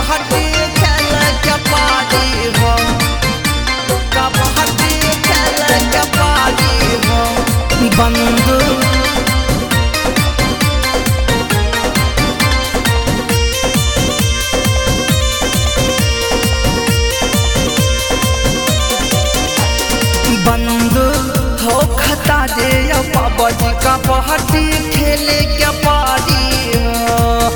कबड्डी खेल के पारी हो, कबड्डी खेल के पारी हो। बंधु बंधु हो खता दे बाबाजी कबड्डी खेले के पारी हो।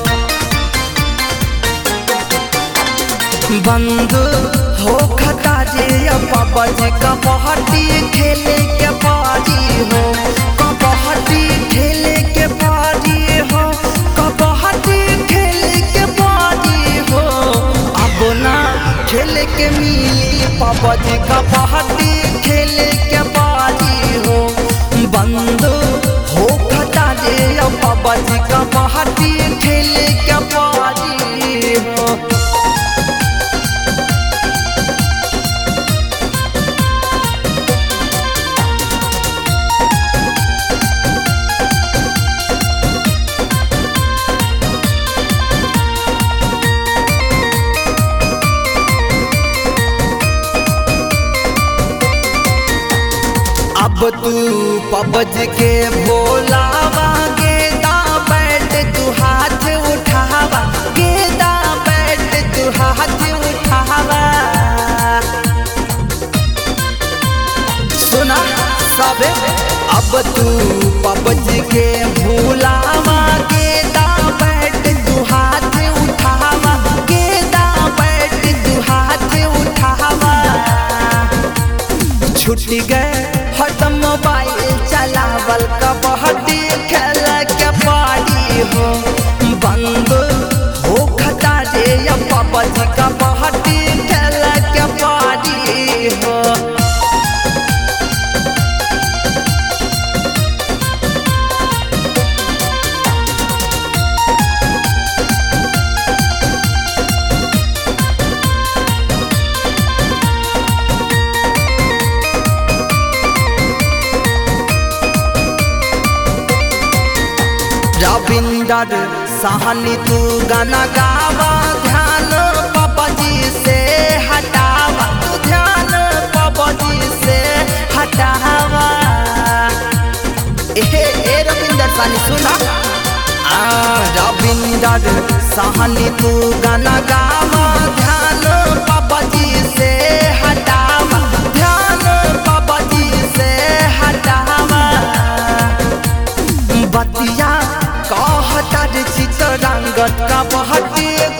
बंधु हो खता दे बाबाजी कबड्डी खेले के पारी हो, कबड्डी खेले के पारी हो, कबड्डी खेले के पारी हो। अब ना खेले के मिली बाबाजी कबड्डी खेले के पारी हो। बंधु हो खता दे बाबाजी कबड्डी खेले के पारी हो। अब तू पबज के बोलावा गेदा बैठ तू हाथ उठावा, गेदा बैठ तू हाथ उठावा। सुना सबे अब तू पबज के बोलावा गेदा बैठ तू हाथ उठावा, गेदा बैठ तू हाथ उठावा। छूट गए हटम मोबाइल चलावल कबड्डी खेल के पारी हो। बंधु हो खता दे बाबाजी कबड्डी खेल के पारी हो। रविंदर साहनी तू गाना गावा, ध्यान बाबाजी से हटावा, तू ध्यान बाबाजी से हटावा। ए रविंदर साहनी सुना, रविंदर साहनी तू गाना गावा, ध्यान बाबाजी से हटावा, ध्यान बाबाजी से हटावा। बतिया कहता चितरंगत कबड्डी